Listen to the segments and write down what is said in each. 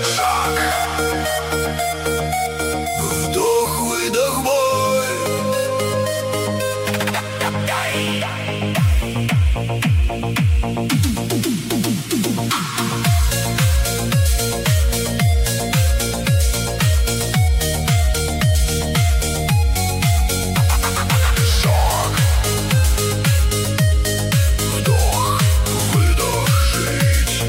Вдох-выдох, бой. Шаг. Вдох-выдох, жить.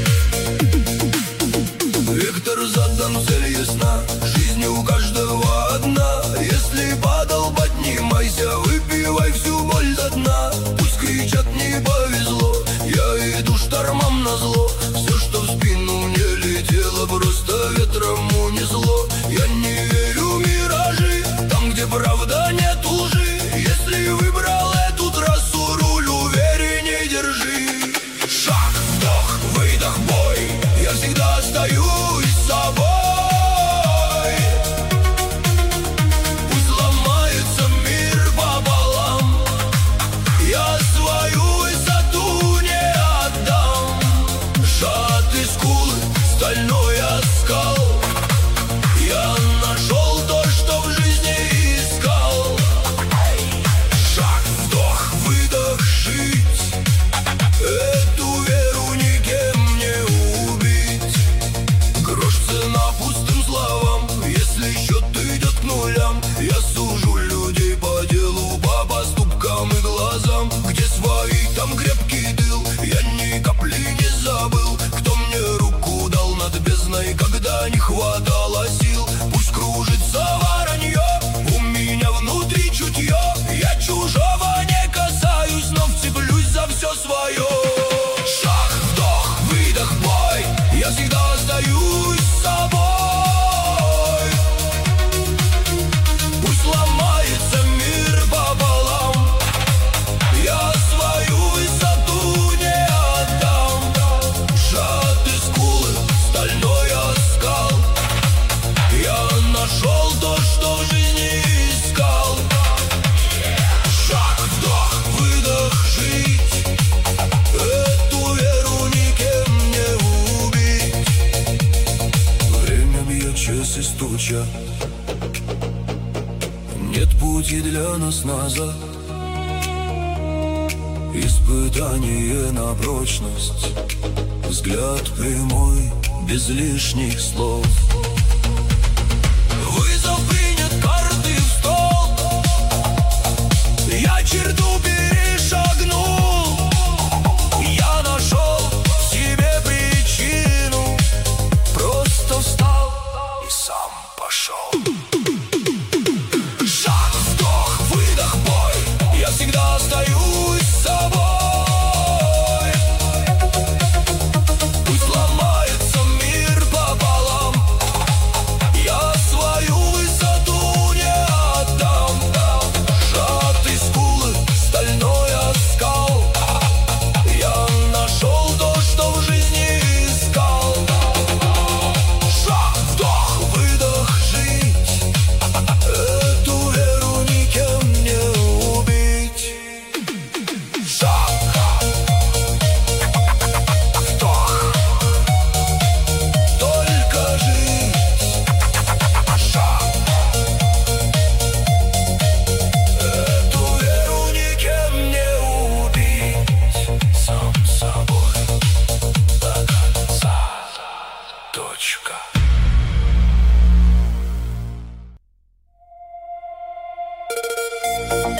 Вектор задан, цель ясна. Жизнь у каждого одна. Если падал, поднимайся, выпивай всю боль до дна. Пусть кричат, не повезло, я иду штормом назло. Все, что в спину мне летело, просто ветром унесло. Я не верю в миражи, там, где правда нет лжи. Если выбрал эту трассу, руль уверенней держи. Шаг, вдох, выдох, бой. Я всегда остаюсь с собой. Пусть ломается мир пополам, я свою высоту не отдам. Сжаты скулы, стальной оскал. Я нашел то, что в жизни искал. Шаг, вдох, выдох, жить. Эту веру никем не убить. Грош цена пустым словам, если счет идет к нулям. Я сужу людей по делу, по поступкам и глазам. Где свои, там крепкий тыл. Я ни капли не забыл, кто мне руку дал над бездной, когда не хватало сил. Пусть кружится воронье, у меня внутри чутье. Я чужого не касаюсь, но вцеплюсь за все свое. Шаг, вдох, выдох, бой. Я всегда остаюсь с собой. Пусть ломается мир пополам, я свою высоту не отдам. Сжаты скулы, стальной оскал. Я нашел то, что в жизни искал. Шаг, вдох, выдох, жить. Эту веру никем не убить. Время бьет, часы стучат. Нет пути для нас назад. Испытание на прочность. Взгляд прямой, без лишних слов. Вызов принят, карты в стол. Я черту перешагнул. Я нашел в себе причину. Просто встал и сам пошел. Шаг, вдох, выдох, бой. Я всегда остаюсь с собой. Пусть ломается мир пополам, я свою высоту не отдам. Сжаты скулы, стальной оскал. Я нашел то, что в жизни искал. Шаг, вдох, выдох, жить. Эту веру никем не убить. Шаг, вдох, только жить. Шаг, эту веру никем не убить. Сам собой до конца. Точка.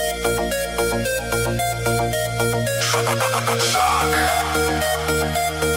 Шаг.